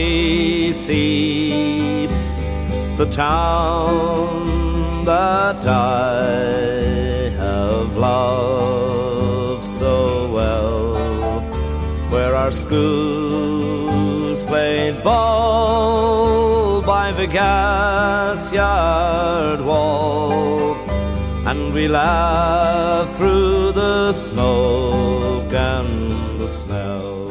we see the town that I have loved so well, where our schools played ball by the gas yard wall, and we laughed through the smoke and the smell.